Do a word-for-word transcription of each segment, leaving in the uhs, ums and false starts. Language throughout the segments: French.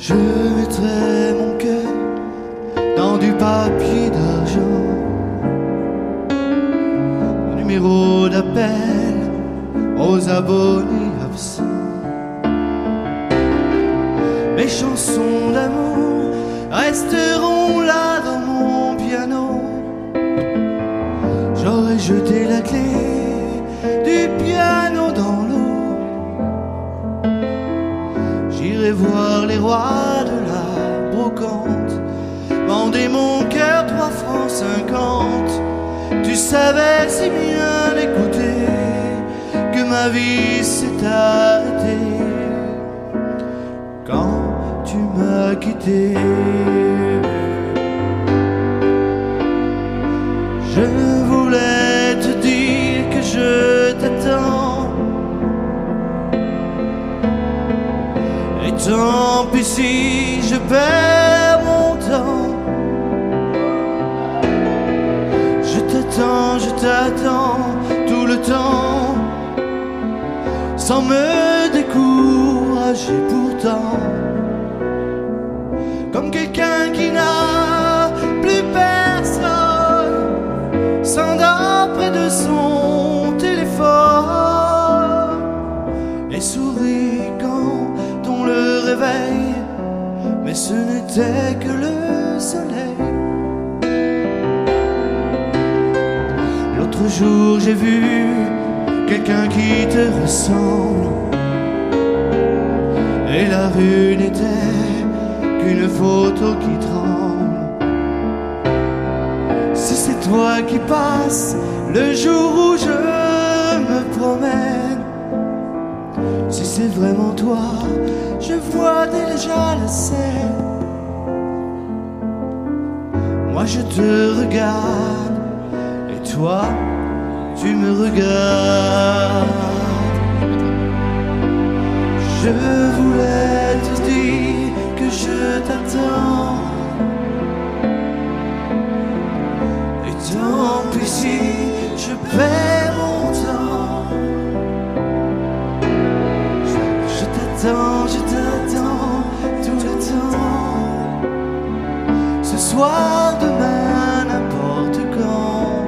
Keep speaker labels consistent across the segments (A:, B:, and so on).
A: Je mettrai mon cœur dans du papier d'argent, numéro d'appel aux abonnés absents. Mes chansons d'amour resteront là dans mon piano. J'aurais jeté la clé du piano dans l'eau. J'irai voir les rois de la brocante, vendez mon cœur trois francs cinquante. Tu savais si bien écouter que ma vie s'est arrêtée quand tu m'as quitté. Je voulais te dire que je t'attends, et tant pis si je perds mon temps. Je t'attends, je t'attends tout le temps, sans me décourager pourtant. Comme quelqu'un qui n'a plus personne, s'endort près de son téléphone et sourit quand on le réveille, mais ce n'était que le soleil. L'autre jour j'ai vu quelqu'un qui te ressemble, et la rue n'était qu'une photo qui tremble. Si c'est toi qui passes le jour où je me promène, si c'est vraiment toi, je vois déjà la scène. Moi je te regarde et toi tu me regardes. Je voulais te dire que je t'attends, et tant pis si je perds mon temps. Je t'attends, je t'attends tout le temps, ce soir, demain, n'importe quand.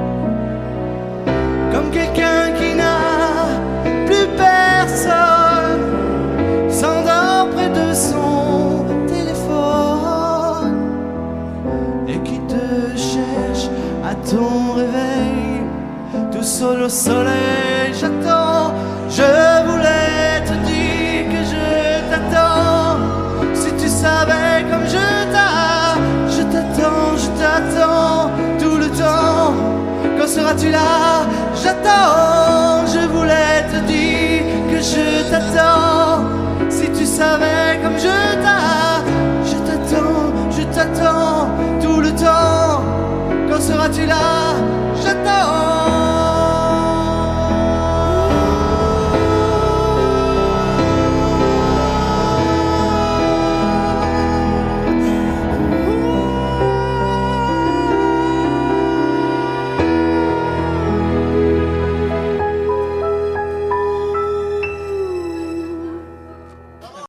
A: Comme quelqu'un qui n'a plus personne, s'endort près de son téléphone et qui te cherche à ton réveil, tout seul au soleil. J'attends, je voulais te dire que je t'attends. Si tu savais comme je t'attends, je t'attends, je t'attends tout le temps. Quand seras-tu là? J'attends.